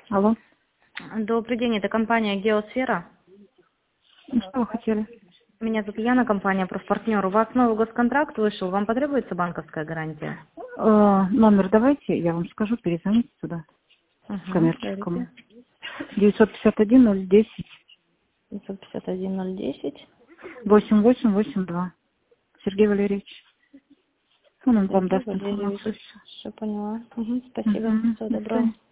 Алло. Добрый день, это компания «Геосфера». Что вы хотели? Меня зовут Яна, компания «Профпартнер». У вас новый госконтракт вышел, вам потребуется банковская гарантия? Номер давайте, я вам скажу, перезвоните туда, коммерческому. Говорите. 951-010. 551-010. 8882. Сергей Валерьевич. Он вам даст Валерьевич. информацию. Все поняла. Спасибо. Всего доброго. До свидания.